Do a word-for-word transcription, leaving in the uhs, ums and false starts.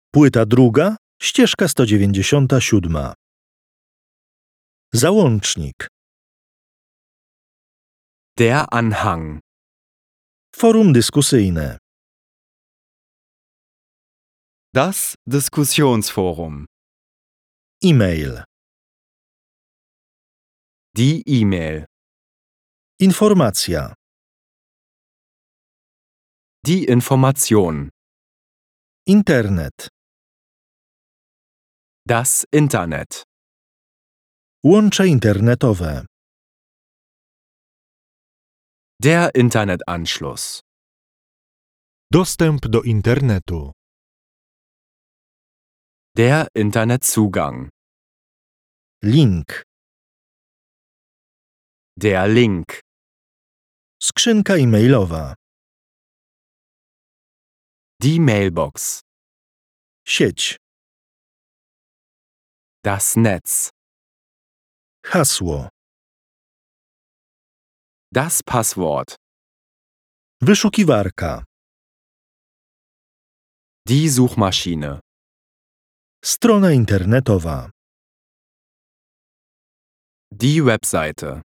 Płyta druga, ścieżka sto dziewięćdziesiąta siódma. Załącznik. Der Anhang. Forum dyskusyjne. Das Diskussionsforum. E-mail. Die E-Mail. Informacja. Die Information. Internet. Das Internet. Łącze internetowe. Der Internetanschluss. Dostęp do internetu. Der Internetzugang. Link. Der Link. Skrzynka e-mailowa. Die Mailbox. Sieć. Das Netz. Hasło. Das Passwort. Wyszukiwarka. Die Suchmaschine. Strona internetowa. Die Webseite.